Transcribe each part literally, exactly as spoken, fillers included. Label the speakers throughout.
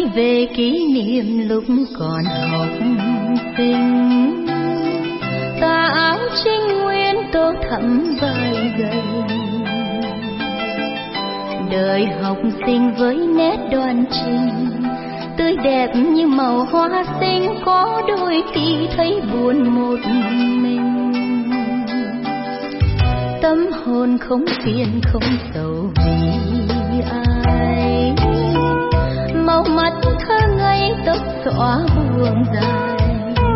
Speaker 1: về kỷ niệm lúc còn học sinh. Tà áo trinh nguyên tô thắm vai gầy, đời học sinh với nét đoan chính, tươi đẹp như màu hoa xinh, có đôi khi thấy buồn một mình. Tâm hồn không phiền không sầu vì ai, màu mắt thơ ngây tóc xõa buông dài,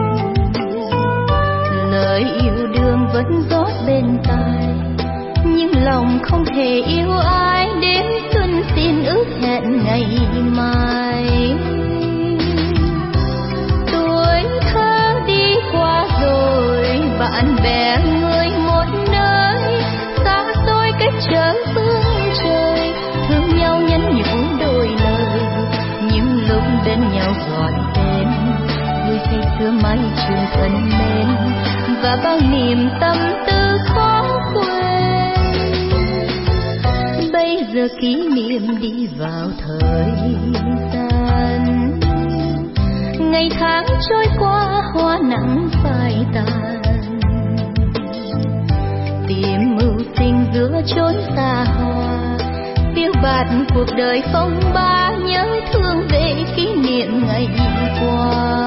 Speaker 1: lời yêu đương vẫn rót bên tai, nhưng lòng không hề yêu ai. Đến xuân xin ước hẹn ngày mai. Tuổi thơ đi qua rồi, bạn bè người một nơi, xa xôi cách trở phương trời, thương nhau nhắn nhủ đôi lời, những lúc bên nhau gọi tên, vui say sưa mái trường thân mến, và bao niềm tâm tư khó quên. Bây giờ kỷ niệm đi vào thời gian, ngày tháng trôi qua hoa nắng phai tàn, tìm mưu sinh giữa chốn xa hoa, phiêu bạt cuộc đời phong ba, nhớ thương về kỷ niệm ngày qua.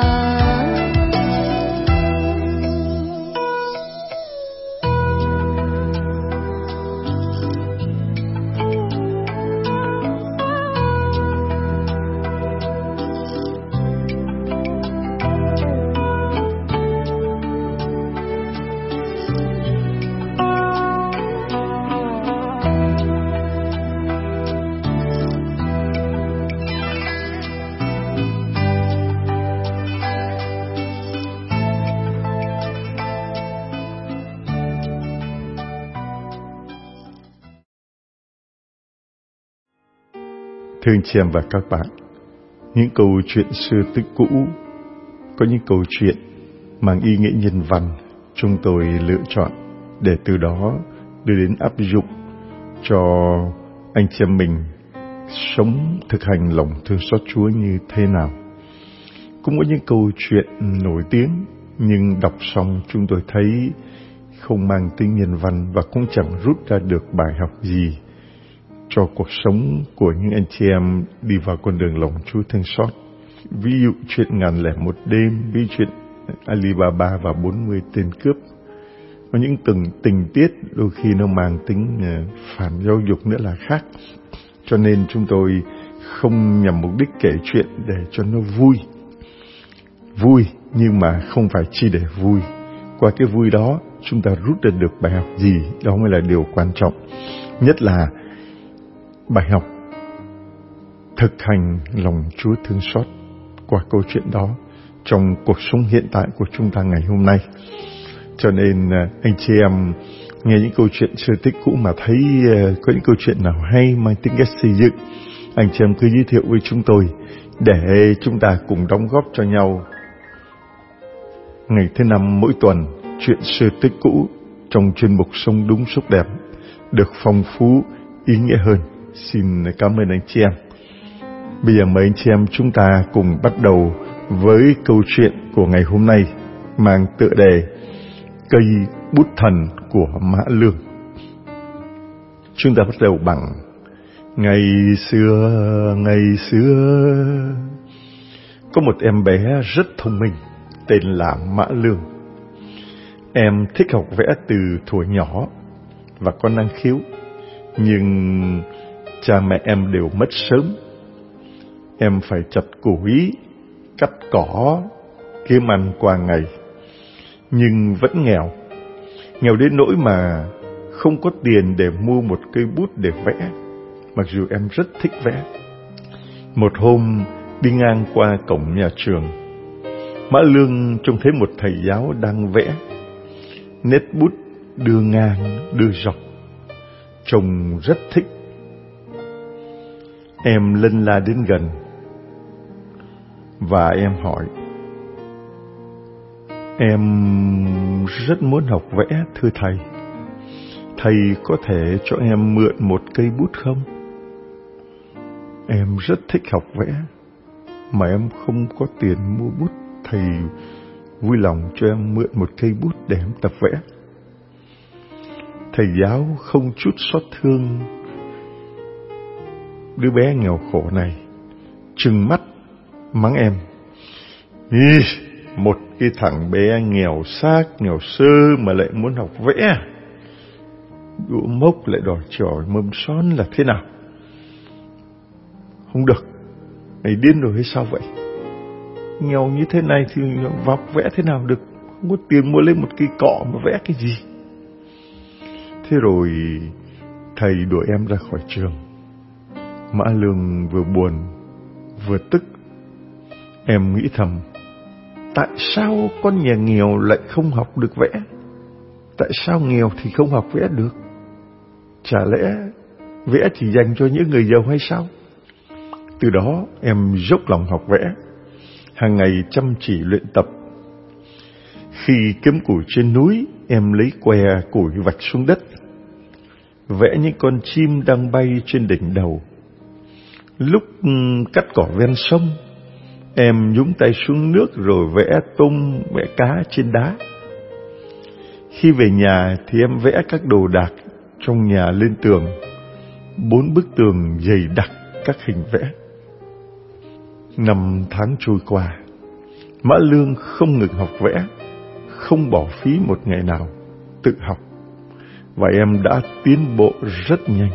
Speaker 2: Thưa anh chị em và các bạn, những câu chuyện xưa tích cũ, có những câu chuyện mang ý nghĩa nhân văn chúng tôi lựa chọn để từ đó đưa đến áp dụng cho anh chị em mình sống thực hành lòng thương xót Chúa như thế nào. Cũng có những câu chuyện nổi tiếng nhưng đọc xong chúng tôi thấy không mang tính nhân văn và cũng chẳng rút ra được bài học gì cho cuộc sống của những anh chị em đi vào con đường lòng Chúa thương xót. Ví dụ chuyện ngàn lẻ một đêm, ví dụ chuyện Alibaba và bốn mươi tên cướp. Có những từng tình tiết đôi khi nó mang tính phản giáo dục nữa là khác. Cho nên chúng tôi không nhằm mục đích kể chuyện để cho nó vui. Vui nhưng mà không phải chỉ để vui. Qua cái vui đó chúng ta rút ra được bài học gì, đó mới là điều quan trọng. Nhất là bài học thực hành lòng Chúa thương xót qua câu chuyện đó trong cuộc sống hiện tại của chúng ta ngày hôm nay. Cho nên anh chị em nghe những câu chuyện xưa tích cũ mà thấy có những câu chuyện nào hay mang tính cách xây dựng, anh chị em cứ giới thiệu với chúng tôi để chúng ta cùng đóng góp cho nhau. Ngày thứ năm mỗi tuần, chuyện xưa tích cũ trong chuyên mục Sống Đúng Xúc Đẹp được phong phú, ý nghĩa hơn. Xin cảm ơn anh chị em. Bây giờ mời anh chị em chúng ta cùng bắt đầu với câu chuyện của ngày hôm nay mang tựa đề Cây bút thần của Mã Lương. Chúng ta bắt đầu bằng: ngày xưa, ngày xưa, có một em bé rất thông minh tên là Mã Lương. Em thích học vẽ từ thuở nhỏ và có năng khiếu, nhưng cha mẹ em đều mất sớm. Em phải chặt củi, cắt cỏ, kiếm ăn qua ngày, nhưng vẫn nghèo. Nghèo đến nỗi mà không có tiền để mua một cây bút để vẽ, mặc dù em rất thích vẽ. Một hôm đi ngang qua cổng nhà trường, Mã Lương trông thấy một thầy giáo đang vẽ. Nét bút đưa ngang, đưa dọc, trông rất thích. Em lân la đến gần và em hỏi: em rất muốn học vẽ thưa thầy. Thầy có thể cho em mượn một cây bút không? Em rất thích học vẽ. mà em không có tiền mua bút, thầy vui lòng cho em mượn một cây bút để em tập vẽ. Thầy giáo không chút xót thương đứa bé nghèo khổ này, trừng mắt mắng em: Ý, một cái thằng bé nghèo xác, nghèo sơ mà lại muốn học vẽ, đũa mốc lại đòi trò mâm son là thế nào? Không được, mày điên rồi hay sao vậy? Nghèo như thế này thì học vẽ thế nào được? Không có tiền mua lên một cây cọ mà vẽ cái gì? Thế rồi thầy đuổi em ra khỏi trường. Mã Lương vừa buồn vừa tức. Em nghĩ thầm, tại sao con nhà nghèo lại không học được vẽ? Tại sao nghèo thì không học vẽ được? Chả lẽ vẽ chỉ dành cho những người giàu hay sao? Từ đó em dốc lòng học vẽ, hàng ngày chăm chỉ luyện tập. Khi kiếm củi trên núi, em lấy que củi vạch xuống đất, vẽ những con chim đang bay trên đỉnh đầu. Lúc cắt cỏ ven sông, em nhúng tay xuống nước rồi vẽ tôm, vẽ cá trên đá. Khi về nhà thì em vẽ các đồ đạc trong nhà lên tường, bốn bức tường dày đặc các hình vẽ. Năm tháng trôi qua, Mã Lương không ngừng học vẽ, không bỏ phí một ngày nào tự học, và em đã tiến bộ rất nhanh.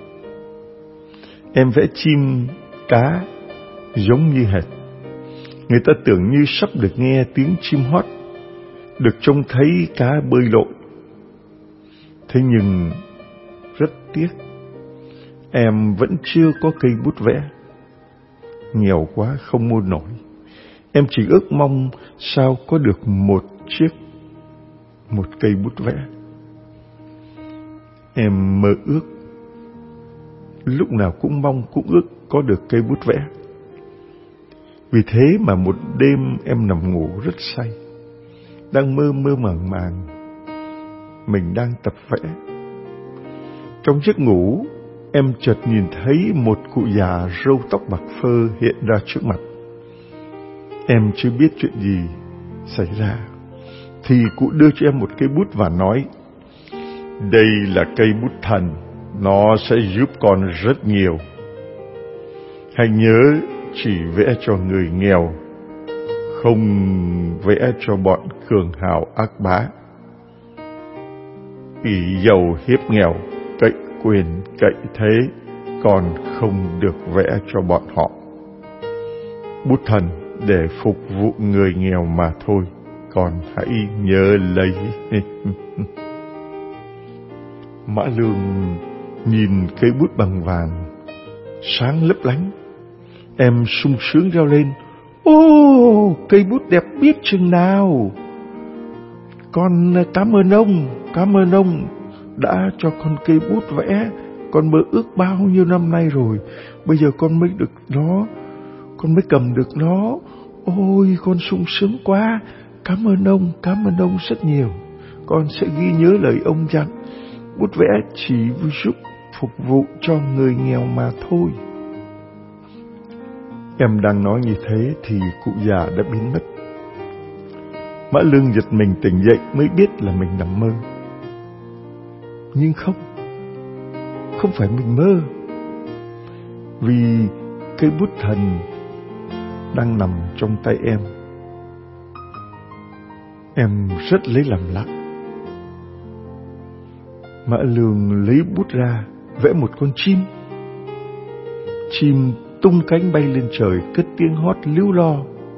Speaker 2: Em vẽ chim, cá giống như hệt. Người ta tưởng như sắp được nghe tiếng chim hót, được trông thấy cá bơi lội. Thế nhưng rất tiếc, em vẫn chưa có cây bút vẽ. Nghèo quá không mua nổi. Em chỉ ước mong sao có được một chiếc, một cây bút vẽ. Em mơ ước, lúc nào cũng mong cũng ước có được cây bút vẽ. Vì thế mà một đêm em nằm ngủ rất say, đang mơ mơ màng màng mình đang tập vẽ. Trong giấc ngủ, em chợt nhìn thấy một cụ già râu tóc bạc phơ hiện ra trước mặt. Em chưa biết chuyện gì xảy ra thì cụ đưa cho em một cây bút và nói: Đây là cây bút thần, nó sẽ giúp con rất nhiều. Hãy nhớ chỉ vẽ cho người nghèo, không vẽ cho bọn cường hào ác bá. Ỷ giàu hiếp nghèo, cậy quyền cậy thế, còn không được vẽ cho bọn họ. Bút thần để phục vụ người nghèo mà thôi, còn hãy nhớ lấy. Mã Lương nhìn cây bút bằng vàng sáng lấp lánh. Em sung sướng reo lên: Ô, cây bút đẹp biết chừng nào! Con cảm ơn ông, cảm ơn ông đã cho con cây bút vẽ. Con mơ ước bao nhiêu năm nay rồi, bây giờ con mới được nó, con mới cầm được nó. Ôi, con sung sướng quá! Cảm ơn ông, cảm ơn ông rất nhiều. Con sẽ ghi nhớ lời ông dặn, bút vẽ chỉ giúp phục vụ cho người nghèo mà thôi. Em đang nói như thế thì cụ già đã biến mất. Mã Lương giật mình tỉnh dậy mới biết là mình nằm mơ. Nhưng không, không phải mình mơ, vì cây bút thần đang nằm trong tay em. Em rất lấy làm lạ. Mã Lương lấy bút ra vẽ một con chim. Chim tung cánh bay lên trời, cất tiếng hót líu lo.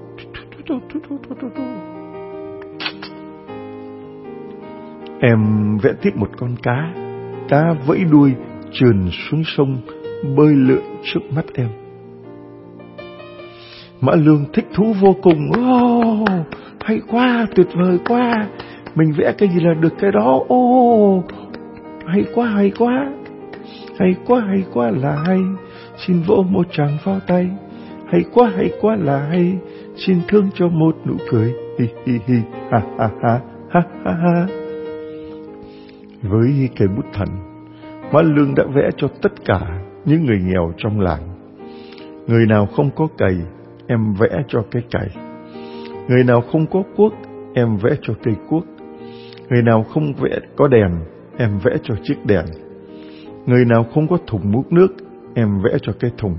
Speaker 2: Em vẽ tiếp một con cá. Cá vẫy đuôi trườn xuống sông, bơi lượn trước mắt em. Mã Lương thích thú vô cùng. Ô, hay quá, tuyệt vời quá. Mình vẽ cái gì là được cái đó. Ô, hay quá, hay quá. Hay quá, hay quá là hay. Xin vỗ một tràng pháo tay. Hay quá, hay quá là hay. Xin thương cho một nụ cười. Hi hi hi, ha ha ha, ha ha ha. Với cây bút thần, Mã Lương đã vẽ cho tất cả những người nghèo trong làng. Người nào không có cày, em vẽ cho cái cày. Người nào không có cuốc, em vẽ cho cây cuốc. Người nào không vẽ có đèn, em vẽ cho chiếc đèn. Người nào không có thùng múc nước, em vẽ cho cái thùng.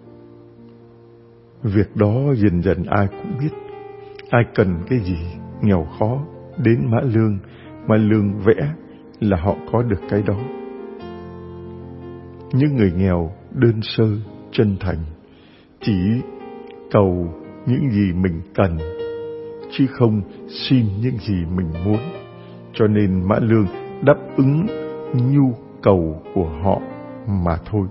Speaker 2: Việc đó dần dần ai cũng biết. Ai cần cái gì nghèo khó đến Mã Lương, Mã Lương vẽ là họ có được cái đó. Những người nghèo đơn sơ, chân thành, chỉ cầu những gì mình cần, chứ không xin những gì mình muốn. Cho nên Mã Lương đáp ứng nhu cầu của họ mà thôi.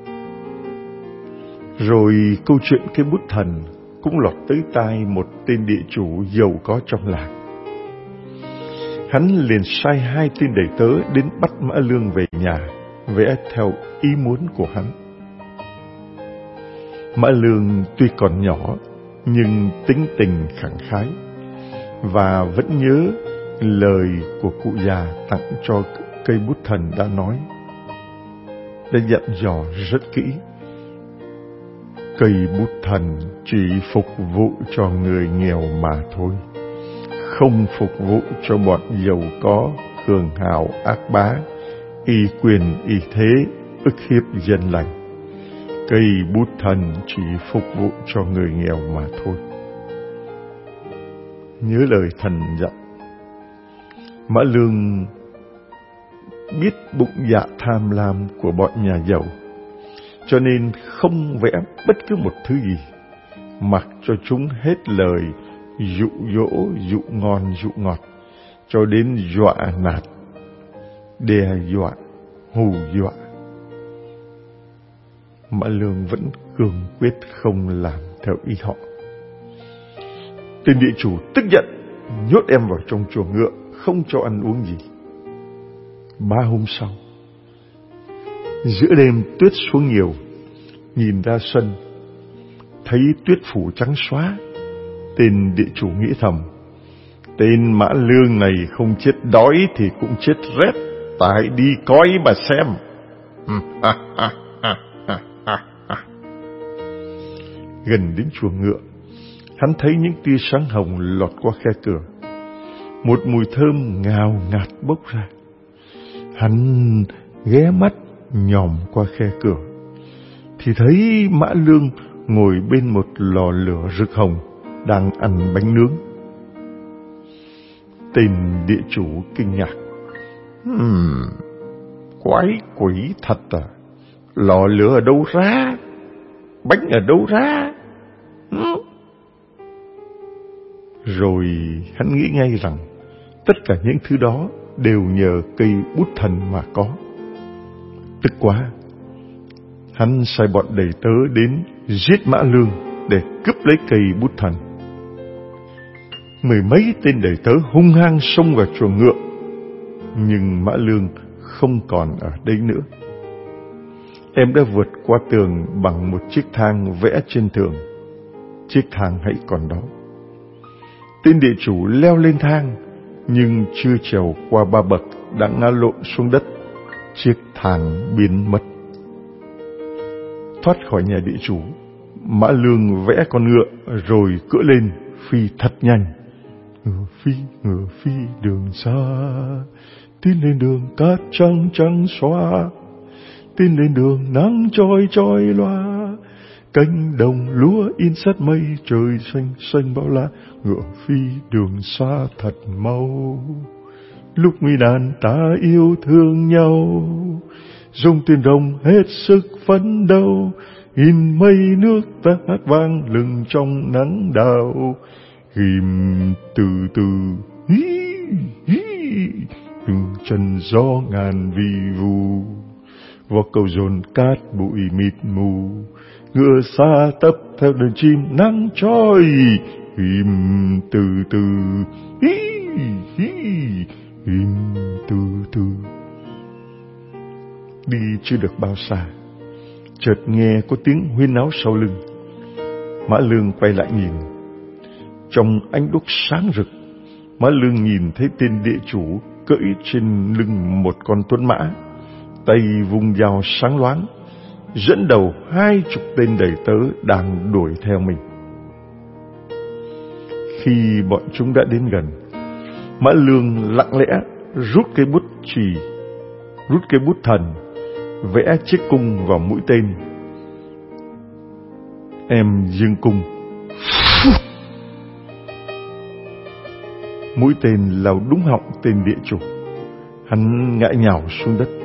Speaker 2: Rồi câu chuyện cái bút thần cũng lọt tới tai một tên địa chủ giàu có trong làng. Hắn liền sai hai tên đầy tớ đến bắt Mã Lương về nhà, vẽ theo ý muốn của hắn. Mã Lương tuy còn nhỏ, nhưng tính tình khẳng khái, và vẫn nhớ lời của cụ già tặng cho cây bút thần đã nói, đã dặn dò rất kỹ. Cây bút thần chỉ phục vụ cho người nghèo mà thôi, không phục vụ cho bọn giàu có, cường hào ác bá, y quyền y thế, ức hiếp dân lành. Cây bút thần chỉ phục vụ cho người nghèo mà thôi. Nhớ lời thần dặn. Mã Lương biết bụng dạ tham lam của bọn nhà giàu, cho nên không vẽ bất cứ một thứ gì, mặc cho chúng hết lời dụ dỗ, dụ ngon, dụ ngọt, cho đến dọa nạt, đe dọa, hù dọa. Mã Lương vẫn cương quyết không làm theo ý họ. Tên địa chủ tức giận, nhốt em vào trong chuồng ngựa, không cho ăn uống gì. Ba hôm sau, giữa đêm tuyết xuống nhiều, nhìn ra sân, thấy tuyết phủ trắng xóa. Tên địa chủ nghĩ thầm, tên Mã Lương này không chết đói thì cũng chết rét, tại đi coi mà xem. Gần đến chuồng ngựa, hắn thấy những tia sáng hồng lọt qua khe cửa. Một mùi thơm ngào ngạt bốc ra. Hắn ghé mắt nhòm qua khe cửa, thì thấy Mã Lương ngồi bên một lò lửa rực hồng, đang ăn bánh nướng. Tên địa chủ kinh ngạc. Hmm, quái quỷ thật à, lò lửa ở đâu ra, bánh ở đâu ra? Hmm. Rồi hắn nghĩ ngay rằng tất cả những thứ đó đều nhờ cây bút thần mà có. Tức quá, hắn sai bọn đầy tớ đến giết Mã Lương để cướp lấy cây bút thần. Mười mấy tên đầy tớ hung hăng xông vào chuồng ngựa, nhưng Mã Lương không còn ở đây nữa. Em đã vượt qua tường bằng một chiếc thang vẽ trên tường. Chiếc thang hãy còn đó. Tên địa chủ leo lên thang, nhưng chưa trèo qua ba bậc đã ngã lộn xuống đất. Chiếc thang biến mất. Thoát khỏi nhà địa chủ, Mã Lương vẽ con ngựa rồi cưỡi lên, phi thật nhanh. Ngựa phi, ngựa phi đường xa, tiến lên đường cát trắng trắng xóa, tiến lên đường nắng chói chói loa, cánh đồng lúa in sát mây, trời xanh xanh bao la. Ngựa phi đường xa thật mau, lúc nguy nan ta yêu thương nhau, dùng tiền đồng hết sức phấn đấu, in mây nước ta hát vang lừng trong nắng đào. Ghim từ từ hí hí, từng chân gió ngàn vi vu, vào cầu dồn cát bụi mịt mù, ngựa xa tấp theo đường chim nắng trói. Ghim từ từ hí hí, ghim từ từ. Đi chưa được bao xa, chợt nghe có tiếng huyên náo sau lưng. Mã Lương quay lại nhìn. Trong ánh đuốc sáng rực, Mã Lương nhìn thấy tên địa chủ cưỡi trên lưng một con tuấn mã, tay vung dao sáng loáng, dẫn đầu hai chục tên đầy tớ đang đuổi theo mình. Khi bọn chúng đã đến gần, Mã Lương lặng lẽ rút cây bút chì, rút cây bút thần, vẽ chiếc cung vào mũi tên. Em giương cung. Mũi tên lao đúng họng tên địa chủ. Hắn ngã nhào xuống đất.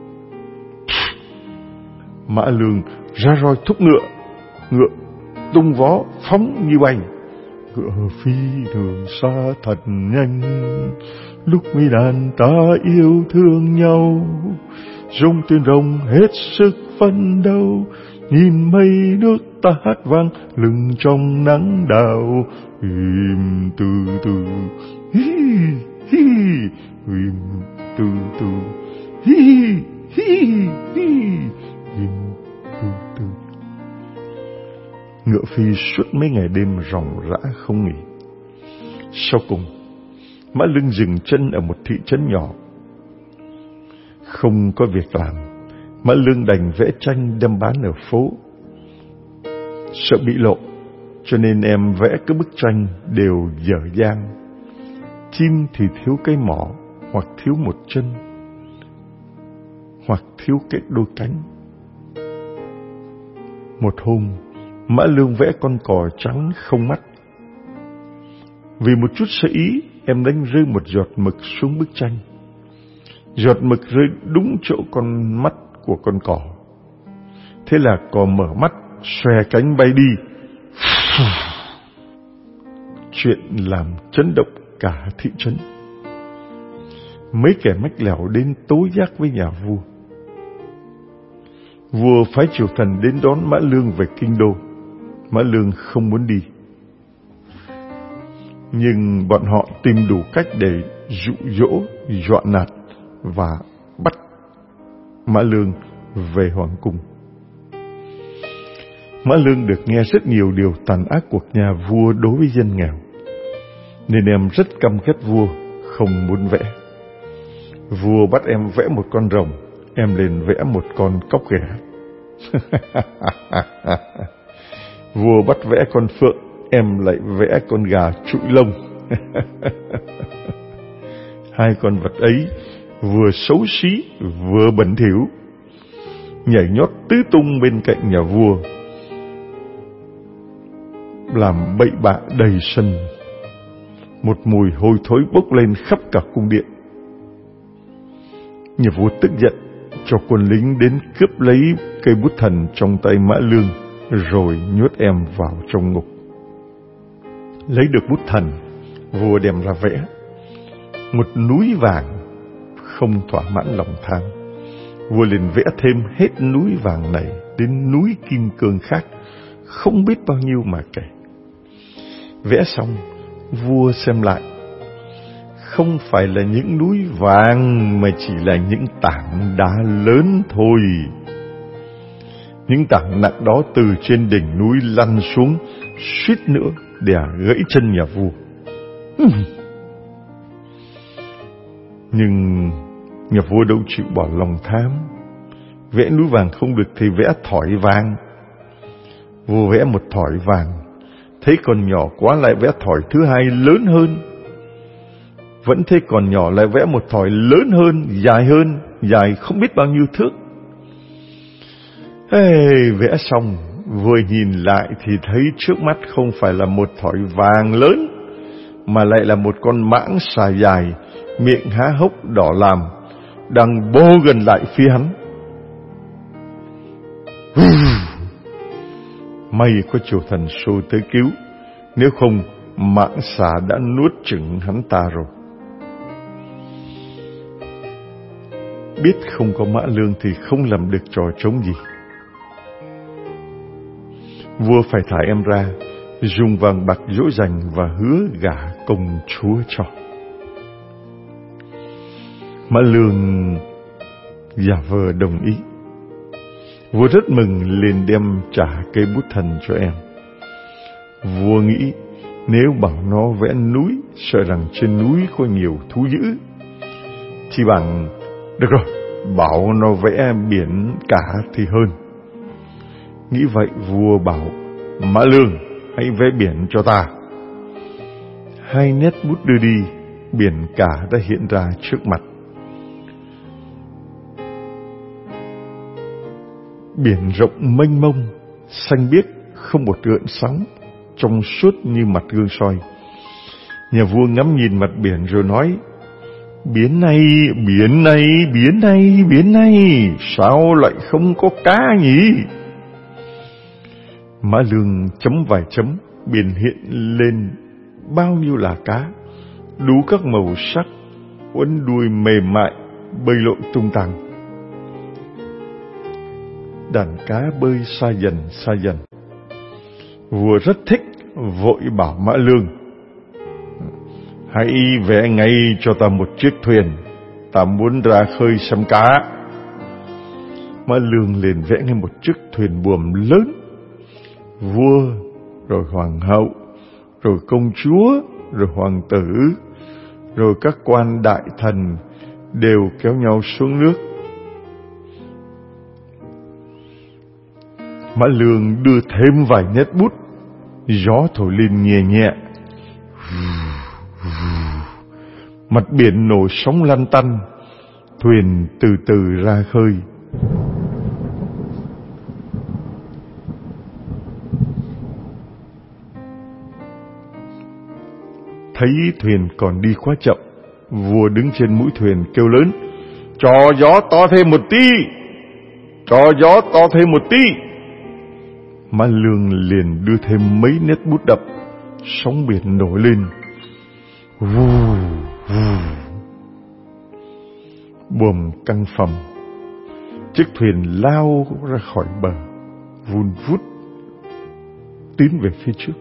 Speaker 2: Mã Lương ra roi thúc ngựa. Ngựa tung vó phóng như bay. Ngựa phi đường xa thật nhanh, lúc mi đàn ta yêu thương nhau. Rông tuyên rồng hết sức phấn đấu, nhìn mây nước ta hát vang lưng trong nắng đào. Im từ từ, hi hi, im từ từ, hi hi hi, im từ từ. Ngựa phi suốt mấy ngày đêm ròng rã không nghỉ. Sau cùng, Mã Lương dừng chân ở một thị trấn nhỏ. Không có việc làm, Mã Lương đành vẽ tranh đem bán ở phố. Sợ bị lộ, cho nên em vẽ các bức tranh đều dở dang. Chim thì thiếu cái mỏ, hoặc thiếu một chân, hoặc thiếu cái đôi cánh. Một hôm, Mã Lương vẽ con cò trắng không mắt. Vì một chút sơ ý, em đánh rơi một giọt mực xuống bức tranh. Giọt mực rơi đúng chỗ con mắt của con cò. Thế là cò mở mắt, xòe cánh bay đi. Chuyện làm chấn động cả thị trấn. Mấy kẻ mách lẻo đến tố giác với nhà vua. Vua phái triều thần đến đón Mã Lương về kinh đô. Mã Lương không muốn đi, nhưng bọn họ tìm đủ cách để dụ dỗ, dọa nạt và bắt Mã Lương về hoàng cung. Mã Lương được nghe rất nhiều điều tàn ác của nhà vua đối với dân nghèo, nên em rất căm ghét vua, không muốn vẽ. Vua bắt em vẽ một con rồng, em lên vẽ một con cóc ghẻ. Vua bắt vẽ con phượng, em lại vẽ con gà trụi lông. Hai con vật ấy vừa xấu xí vừa bẩn thỉu, nhảy nhót tứ tung bên cạnh nhà vua, làm bậy bạ đầy sân. Một mùi hôi thối bốc lên khắp cả cung điện. Nhà vua tức giận, cho quân lính đến cướp lấy cây bút thần trong tay Mã Lương, rồi nhốt em vào trong ngục. Lấy được bút thần, vua đem ra vẽ một núi vàng. Không thỏa mãn lòng tham, vua liền vẽ thêm hết núi vàng này đến núi kim cương khác, không biết bao nhiêu mà kể. Vẽ xong, vua xem lại, không phải là những núi vàng mà chỉ là những tảng đá lớn thôi. Những tảng nặng đó từ trên đỉnh núi lăn xuống, suýt nữa đè gãy chân nhà vua. Nhưng nhà vua đâu chịu bỏ lòng tham. Vẽ núi vàng không được thì vẽ thỏi vàng. Vua vẽ một thỏi vàng, thấy còn nhỏ quá lại vẽ thỏi thứ hai lớn hơn. Vẫn thấy còn nhỏ lại vẽ một thỏi lớn hơn, dài hơn, dài không biết bao nhiêu thước. Hey, vẽ xong, vừa nhìn lại thì thấy trước mắt không phải là một thỏi vàng lớn, mà lại là một con mãng xà dài, miệng há hốc đỏ làm, đang bô gần lại phía hắn. May có triều thần xô tới cứu, nếu không mãng xà đã nuốt chửng hắn ta rồi. Biết không có Mã Lương thì không làm được trò trống gì. Vua phải thả em ra, dùng vàng bạc dỗ dành và hứa gả công chúa cho. Mã Lương giả vờ đồng ý. Vua rất mừng, liền đem trả cây bút thần cho em. Vua nghĩ nếu bảo nó vẽ núi, sợ rằng trên núi có nhiều thú dữ, chỉ bằng được rồi, bảo nó vẽ biển cả thì hơn. Nghĩ vậy, vua bảo Mã Lương hãy vẽ biển cho ta. hai nét bút đưa đi, biển cả đã hiện ra trước mặt. Biển rộng mênh mông, xanh biếc, không một gợn sóng, trong suốt như mặt gương soi. Nhà vua ngắm nhìn mặt biển rồi nói: Biển này, biển này, biển này, biển này, sao lại không có cá nhỉ? Mã Lương chấm vài chấm, biển hiện lên bao nhiêu là cá, đủ các màu sắc, uốn đuôi mềm mại, bơi lội tung tăng. Đàn cá bơi xa dần xa dần. Vua rất thích, vội bảo Mã Lương: Hãy vẽ ngay cho ta một chiếc thuyền, ta muốn ra khơi xem cá. Mã Lương liền vẽ ngay một chiếc thuyền buồm lớn. Vua, rồi hoàng hậu, rồi công chúa, rồi hoàng tử, rồi các quan đại thần đều kéo nhau xuống nước. Mã Lương đưa thêm vài nét bút, gió thổi lên nhẹ nhẹ. Mặt biển nổi sóng lăn tăn, thuyền từ từ ra khơi. Thấy thuyền còn đi quá chậm, vua đứng trên mũi thuyền kêu lớn: Cho gió to thêm một tí, cho gió to thêm một tí. Mã Lương liền đưa thêm mấy nét bút đậm, sóng biển nổi lên. Vù, vù. Buồm căng phồng, chiếc thuyền lao ra khỏi bờ, vun vút tiến về phía trước.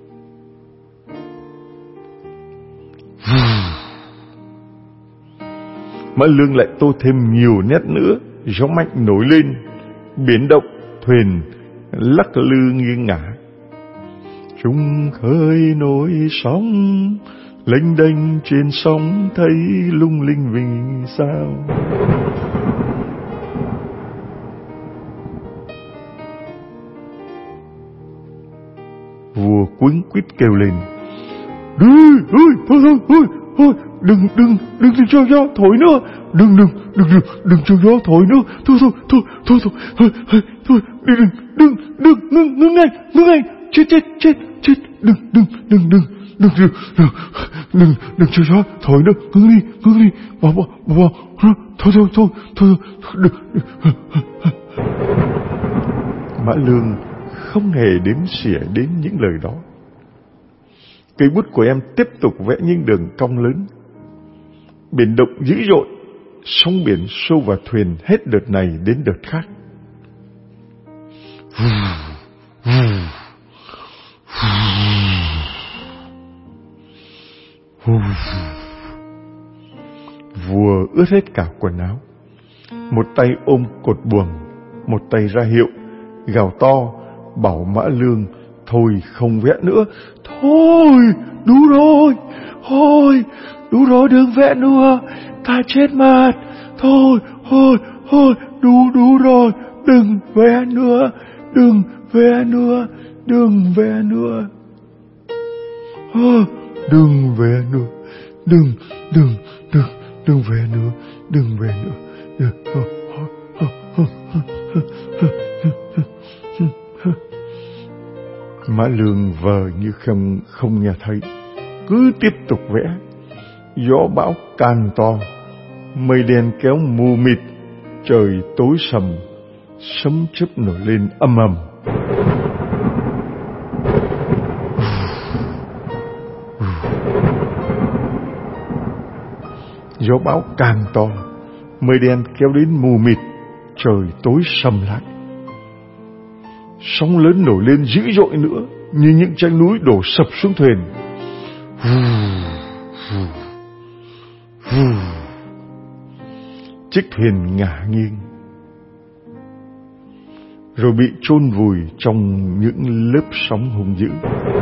Speaker 2: Mã Lương lại tô thêm nhiều nét nữa, gió mạnh nổi lên, biển động, thuyền lắc lư nghiêng ngả. Chúng khơi nổi sóng, lênh đênh trên sóng, thấy lung linh vì sao. Vua cuống quýt kêu lên: Đi, ơi, thôi thôi thôi thôi, đừng đừng đừng đừng cho gió thổi nữa, đừng đừng đừng đừng đừng cho gió thổi nữa, thôi thôi thôi thôi thôi thôi thôi thôi, đừng đừng đừng ngưng ngưng ngay ngưng ngay, chết chết chết chết, đừng đừng đừng đừng đừng đừng đừng đừng đừng cho gió thổi nữa, ngưng đi ngưng đi, bỏ bỏ bỏ thôi thôi thôi thôi đừng. Mã Lương không hề đếm xỉa đến những lời đó. Cây bút của em tiếp tục vẽ những đường cong lớn. Biển động dữ dội, sóng biển xô vào thuyền hết đợt này đến đợt khác. Vua ướt hết cả quần áo, một tay ôm cột buồm, một tay ra hiệu, gào to bảo Mã Lương thôi không vẽ nữa. Thôi, đủ rồi, thôi, đủ rồi, đừng vẽ nữa, ta chết mất. Thôi, thôi, thôi, đủ, đủ rồi, đừng vẽ nữa, đừng vẽ nữa, đừng vẽ nữa. Đừng vẽ nữa, đừng, đừng, đừng, đừng vẽ nữa, đừng vẽ nữa. Đừng. Mã Lương vờ như không không nghe thấy, cứ tiếp tục vẽ. Gió bão càng to, mây đen kéo mù mịt, trời tối sầm, sấm chớp nổi lên âm ầm. Gió bão càng to, mây đen kéo đến mù mịt, trời tối sầm lại. Sóng lớn nổi lên dữ dội nữa, như những trái núi đổ sập xuống thuyền. Chiếc thuyền ngả nghiêng, rồi bị chôn vùi trong những lớp sóng hung dữ.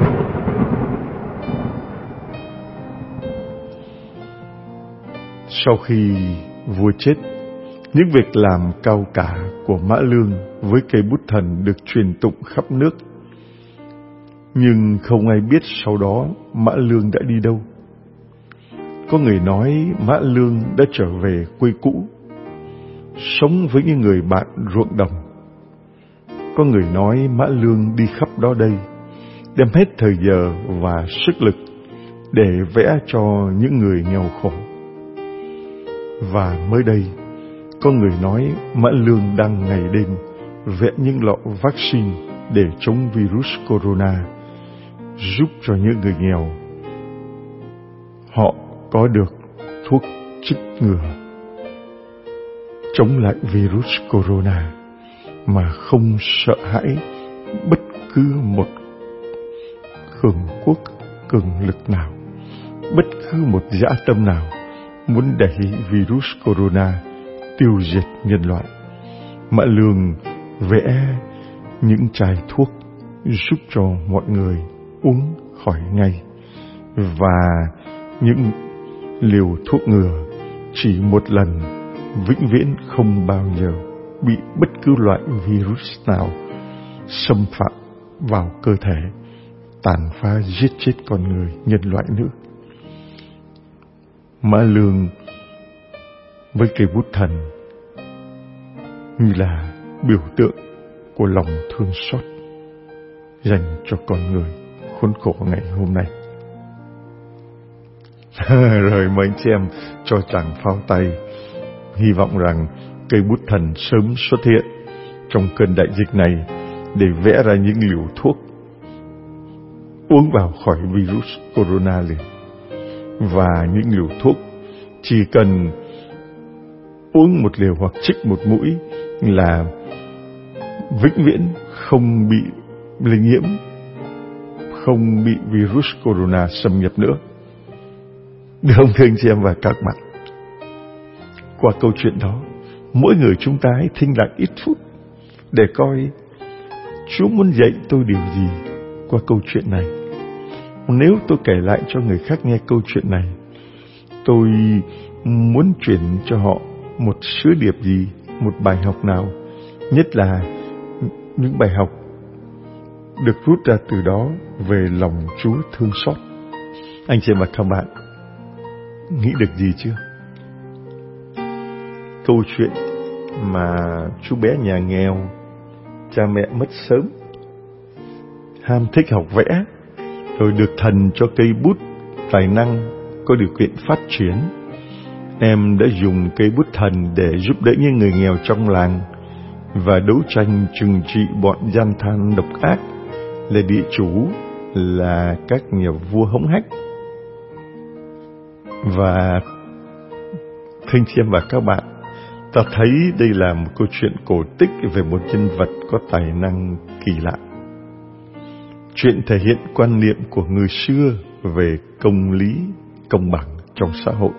Speaker 2: Sau khi vua chết, những việc làm cao cả của Mã Lương với cây bút thần được truyền tụng khắp nước. Nhưng không ai biết sau đó Mã Lương đã đi đâu. Có người nói Mã Lương đã trở về quê cũ, sống với những người bạn ruộng đồng. Có người nói Mã Lương đi khắp đó đây, đem hết thời giờ và sức lực để vẽ cho những người nghèo khổ. Và mới đây, có người nói Mã Lương đang ngày đêm vẽ những lọ vaccine để chống virus corona, giúp cho những người nghèo họ có được thuốc chích ngừa chống lại virus corona mà không sợ hãi bất cứ một cường quốc cường lực nào, bất cứ một dã tâm nào muốn đẩy virus corona tiêu diệt nhân loại. Mã Lương vẽ những chai thuốc giúp cho mọi người uống khỏi ngay, và những liều thuốc ngừa chỉ một lần, vĩnh viễn không bao giờ bị bất cứ loại virus nào xâm phạm vào cơ thể, tàn phá giết chết con người nhân loại nữa. Mã Lương với cây bút thần như là biểu tượng của lòng thương xót dành cho con người khốn khổ ngày hôm nay. Rồi mời anh chị em cho chàng pháo tay, hy vọng rằng cây bút thần sớm xuất hiện trong cơn đại dịch này để vẽ ra những liều thuốc uống vào khỏi virus corona liền. Và những liều thuốc chỉ cần uống một liều hoặc trích một mũi là vĩnh viễn không bị lây nhiễm, không bị virus corona xâm nhập nữa. Được không thưa anh chị em và các bạn? Qua câu chuyện đó, mỗi người chúng ta hãy thinh lặng ít phút để coi Chúa muốn dạy tôi điều gì qua câu chuyện này. Nếu tôi kể lại cho người khác nghe câu chuyện này, tôi muốn truyền cho họ một sứ điệp gì, một bài học nào, nhất là những bài học được rút ra từ đó về lòng Chúa thương xót. Anh chị và các bạn nghĩ được gì chưa? Câu chuyện mà chú bé nhà nghèo, cha mẹ mất sớm, ham thích học vẽ, rồi được thần cho cây bút tài năng có điều kiện phát triển. Em đã dùng cây bút thần để giúp đỡ những người nghèo trong làng và đấu tranh trừng trị bọn gian than độc ác là địa chủ, là các nhà vua hống hách. Và thưa anh chị em và các bạn, ta thấy đây là một câu chuyện cổ tích về một nhân vật có tài năng kỳ lạ. Chuyện thể hiện quan niệm của người xưa về công lý, công bằng trong xã hội.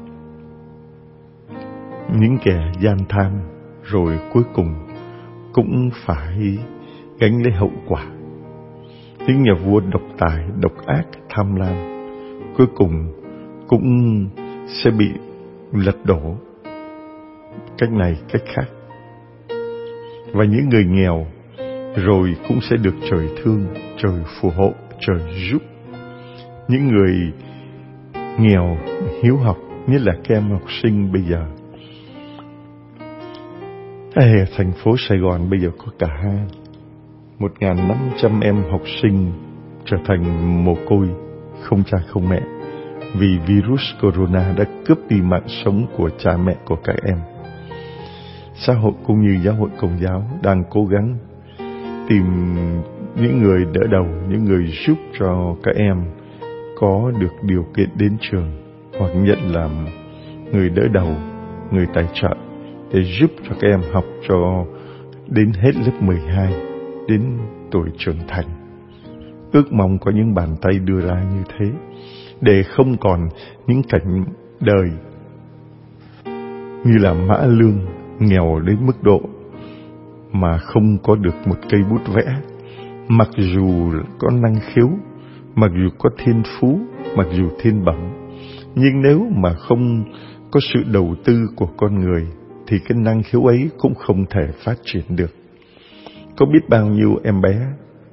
Speaker 2: Những kẻ gian tham rồi cuối cùng cũng phải gánh lấy hậu quả. Những nhà vua độc tài, độc ác, tham lam cuối cùng cũng sẽ bị lật đổ cách này cách khác. Và những người nghèo rồi cũng sẽ được trời thương, trời phù hộ, trời giúp. Những người nghèo hiếu học, nhất là các em học sinh bây giờ. Ê, thành phố Sài Gòn bây giờ có cả một nghìn năm trăm em học sinh trở thành mồ côi, không cha không mẹ, vì virus corona đã cướp đi mạng sống của cha mẹ của các em. Xã hội cũng như giáo hội Công giáo đang cố gắng tìm những người đỡ đầu, những người giúp cho các em có được điều kiện đến trường, hoặc nhận làm người đỡ đầu, người tài trợ để giúp cho các em học cho đến hết lớp mười hai, đến tuổi trưởng thành. Ước mong có những bàn tay đưa ra như thế, để không còn những cảnh đời như là Mã Lương nghèo đến mức độ mà không có được một cây bút vẽ, mặc dù có năng khiếu, mặc dù có thiên phú, mặc dù thiên bẩm, nhưng nếu mà không có sự đầu tư của con người thì cái năng khiếu ấy cũng không thể phát triển được. Có biết bao nhiêu em bé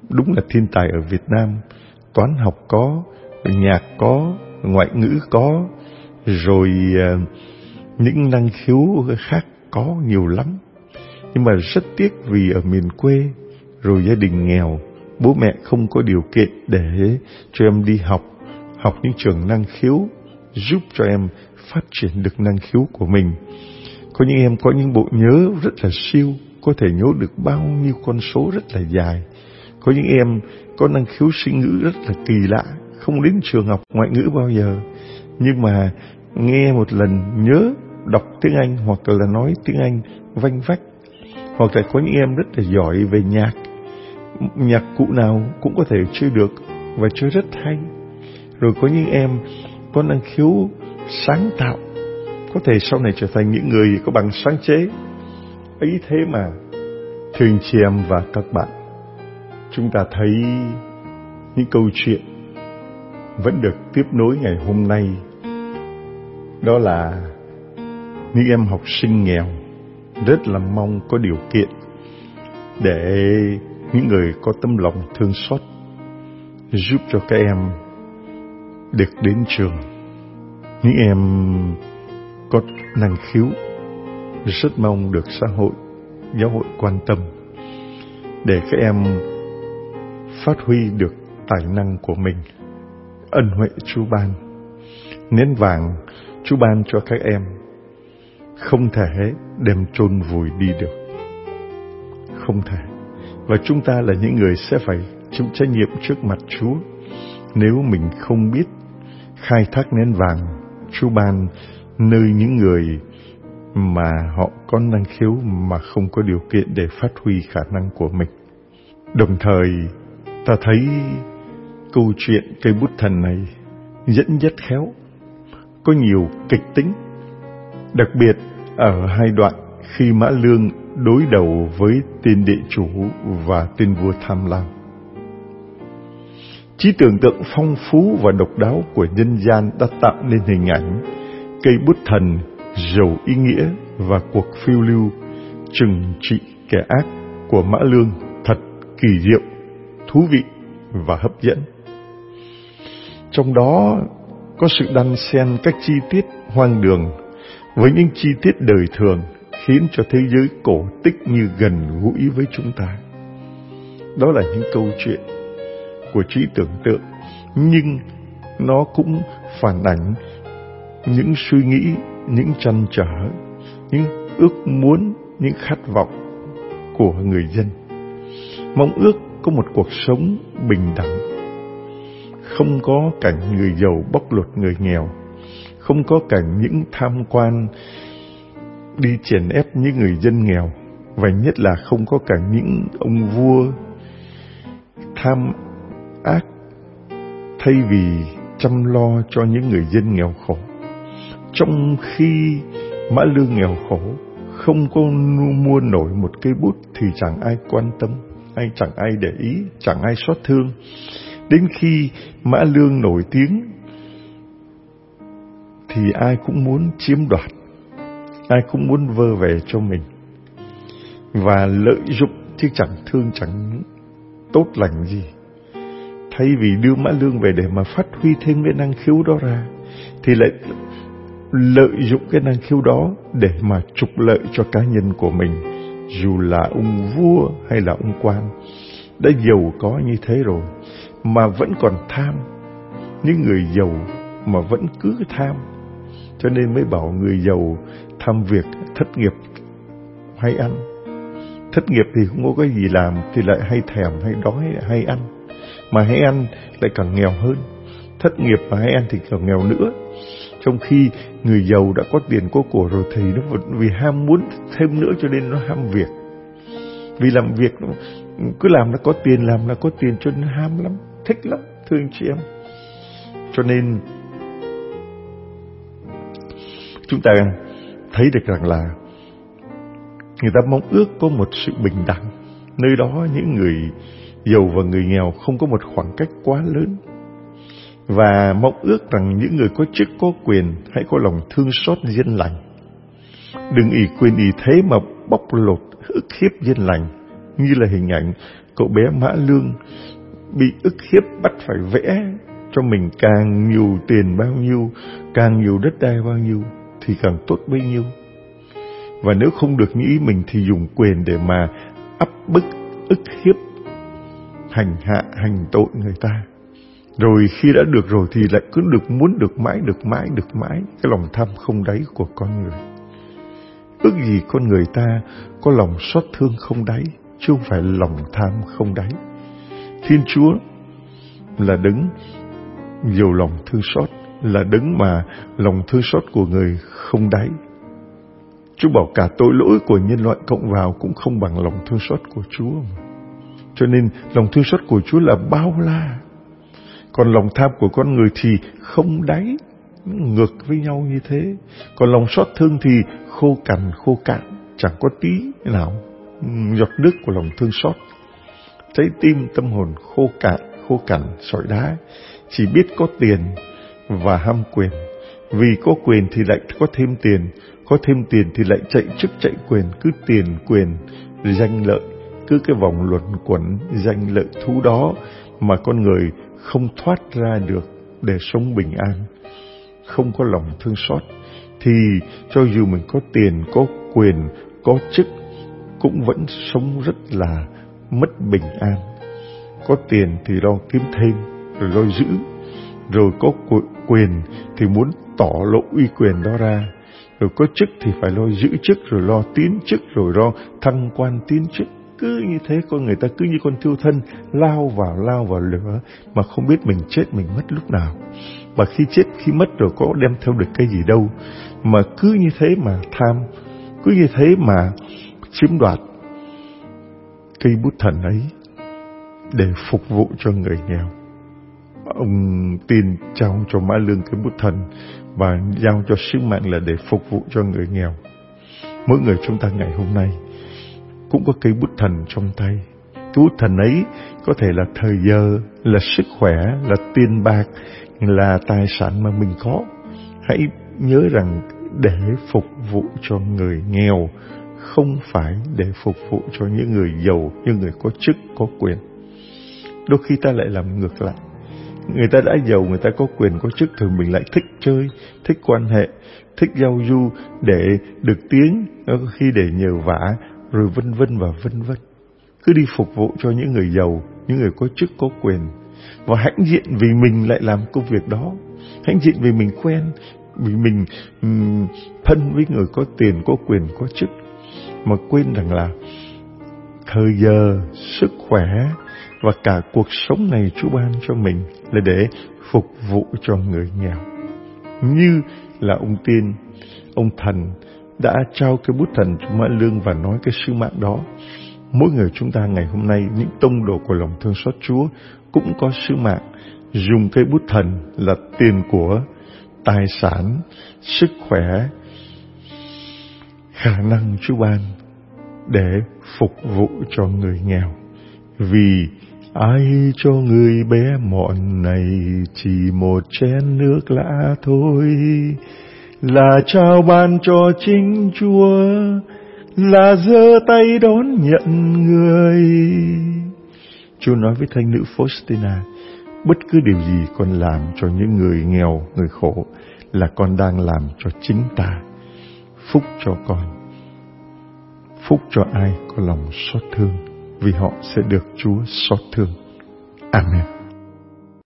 Speaker 2: đúng là thiên tài ở Việt Nam. Toán học có, nhạc có, ngoại ngữ có, rồi những năng khiếu khác có nhiều lắm. Nhưng mà rất tiếc vì ở miền quê, rồi gia đình nghèo, bố mẹ không có điều kiện để cho em đi học, học những trường năng khiếu, giúp cho em phát triển được năng khiếu của mình. Có những em có những bộ nhớ rất là siêu, có thể nhớ được bao nhiêu con số rất là dài. Có những em có năng khiếu sinh ngữ rất là kỳ lạ, không đến trường học ngoại ngữ bao giờ, nhưng mà nghe một lần nhớ đọc tiếng Anh hoặc là nói tiếng Anh vanh vách. Hoặc là có những em rất là giỏi về nhạc, nhạc cụ nào cũng có thể chơi được và chơi rất hay. Rồi có những em có năng khiếu sáng tạo, có thể sau này trở thành những người có bằng sáng chế. Ấy thế mà, thưa anh chị em và các bạn, chúng ta thấy những câu chuyện vẫn được tiếp nối ngày hôm nay. Đó là những em học sinh nghèo rất là mong có điều kiện để những người có tấm lòng thương xót giúp cho các em được đến trường. Những em có năng khiếu rất mong được xã hội, giáo hội quan tâm để các em phát huy được tài năng của mình. Ân huệ Chúa ban, nén vàng Chúa ban cho các em không thể đem chôn vùi đi được, không thể. Và chúng ta là những người sẽ phải chịu trách nhiệm trước mặt Chúa nếu mình không biết khai thác nén vàng Chúa ban nơi những người mà họ có năng khiếu mà không có điều kiện để phát huy khả năng của mình. Đồng thời, ta thấy câu chuyện cây bút thần này dẫn dắt khéo, có nhiều kịch tính, đặc biệt ở hai đoạn khi Mã Lương đối đầu với tên địa chủ và tên vua tham lam. Trí tưởng tượng phong phú và độc đáo của nhân gian đã tạo nên hình ảnh cây bút thần giàu ý nghĩa và cuộc phiêu lưu trừng trị kẻ ác của Mã Lương thật kỳ diệu, thú vị và hấp dẫn. Trong đó có sự đan xen các chi tiết hoang đường với những chi tiết đời thường, khiến cho thế giới cổ tích như gần gũi với chúng ta. Đó là những câu chuyện của trí tưởng tượng, nhưng nó cũng phản ảnh những suy nghĩ, những trăn trở, những ước muốn, những khát vọng của người dân. Mong ước có một cuộc sống bình đẳng, không có cảnh người giàu bóc lột người nghèo, không có cảnh những tham quan đi chèn ép những người dân nghèo, và nhất là không có cảnh những ông vua tham ác thay vì chăm lo cho những người dân nghèo khổ. Trong khi Mã Lương nghèo khổ, không có mua nổi một cây bút thì chẳng ai quan tâm, ai chẳng ai để ý, chẳng ai xót thương. Đến khi Mã Lương nổi tiếng thì ai cũng muốn chiếm đoạt, ai cũng muốn vơ về cho mình và lợi dụng, chứ chẳng thương chẳng tốt lành gì. Thay vì đưa Mã Lương về để mà phát huy thêm cái năng khiếu đó ra, thì lại lợi dụng cái năng khiếu đó để mà trục lợi cho cá nhân của mình, dù là ông vua hay là ông quan. Đã giàu có như thế rồi mà vẫn còn tham, những người giàu mà vẫn cứ tham. Cho nên mới bảo người giàu tham việc, thất nghiệp hay ăn. Thất nghiệp thì không có cái gì làm thì lại hay thèm, hay đói, hay ăn. Mà hay ăn lại càng nghèo hơn. Thất nghiệp mà hay ăn thì càng nghèo nữa. Trong khi người giàu đã có tiền có của rồi thì nó vẫn vì ham muốn thêm nữa cho nên nó ham việc. Vì làm việc nó, cứ làm nó có tiền, làm nó có tiền cho nên ham lắm, thích lắm, thưa anh chị em. Cho nên chúng ta thấy được rằng là người ta mong ước có một sự bình đẳng. Nơi đó những người giàu và người nghèo không có một khoảng cách quá lớn. Và mong ước rằng những người có chức có quyền hãy có lòng thương xót dân lành. Đừng ỷ quyền ỷ thế mà bóc lột, ức hiếp dân lành, như là hình ảnh cậu bé Mã Lương bị ức hiếp bắt phải vẽ cho mình càng nhiều tiền bao nhiêu, càng nhiều đất đai bao nhiêu thì càng tốt bấy nhiêu. Và nếu không được như ý mình thì dùng quyền để mà áp bức, ức hiếp, hành hạ, hành tội người ta. Rồi khi đã được rồi thì lại cứ được muốn được mãi, được mãi, được mãi. Cái lòng tham không đáy của con người. Ước gì con người ta có lòng xót thương không đáy, chứ không phải lòng tham không đáy. Thiên Chúa là đấng nhiều lòng thương xót, là đấng mà lòng thương xót của người không đáy. Chúa bảo cả tội lỗi của nhân loại cộng vào cũng không bằng lòng thương xót của Chúa mà. Cho nên lòng thương xót của Chúa là bao la. Còn lòng tham của con người thì không đáy, ngược với nhau như thế. Còn lòng xót thương thì khô cằn, khô cạn, chẳng có tí nào giọt nước của lòng thương xót. Trái tim tâm hồn khô cạn, khô cằn, sỏi đá, chỉ biết có tiền và ham quyền. Vì có quyền thì lại có thêm tiền, có thêm tiền thì lại chạy chức chạy quyền, cứ tiền quyền, danh lợi, cứ cái vòng luẩn quẩn danh lợi thú đó mà con người không thoát ra được để sống bình an, không có lòng thương xót. Thì cho dù mình có tiền, có quyền, có chức cũng vẫn sống rất là mất bình an. Có tiền thì lo kiếm thêm, rồi lo giữ, rồi có quyền thì muốn tỏ lộ uy quyền đó ra, rồi có chức thì phải lo giữ chức, rồi lo tiến chức, rồi lo thăng quan tiến chức. Cứ như thế con người ta cứ như con thiêu thân lao vào lao vào lửa mà không biết mình chết mình mất lúc nào. Và khi chết khi mất rồi có đem theo được cái gì đâu, mà cứ như thế mà tham, cứ như thế mà chiếm đoạt cây bút thần ấy để phục vụ cho người nghèo. Ông Tin trao cho Mã Lương cái bút thần và giao cho sứ mạng là để phục vụ cho người nghèo. Mỗi người chúng ta ngày hôm nay cũng có cây bút thần trong tay. Cái bút thần ấy có thể là thời giờ, là sức khỏe, là tiền bạc, là tài sản mà mình có. Hãy nhớ rằng để phục vụ cho người nghèo, không phải để phục vụ cho những người giàu, những người có chức, có quyền. Đôi khi ta lại làm ngược lại. Người ta đã giàu, người ta có quyền, có chức thì mình lại thích chơi, thích quan hệ, thích giao du để được tiếng, có khi để nhờ vả, rồi vân vân và vân vân. Cứ đi phục vụ cho những người giàu, những người có chức, có quyền. Và hãnh diện vì mình lại làm công việc đó. Hãnh diện vì mình quen, vì mình um, thân với người có tiền, có quyền, có chức. Mà quên rằng là thời giờ, sức khỏe và cả cuộc sống này Chúa ban cho mình là để phục vụ cho người nghèo. Như là ông Tiên, ông Thần đã trao cái bút thần cho Mã Lương và nói cái sứ mạng đó. Mỗi người chúng ta ngày hôm nay, những tông đồ của lòng thương xót Chúa cũng có sứ mạng dùng cái bút thần là tiền của, tài sản, sức khỏe, khả năng Chúa ban để phục vụ cho người nghèo. Vì ai cho người bé mọn này chỉ một chén nước lã thôi, là trao ban cho chính Chúa, là giơ tay đón nhận người. Chúa nói với thánh nữ Faustina, bất cứ điều gì con làm cho những người nghèo, người khổ là con đang làm cho chính ta. Phúc cho con, phúc cho ai có lòng xót thương, vì họ sẽ được Chúa xót thương. Amen.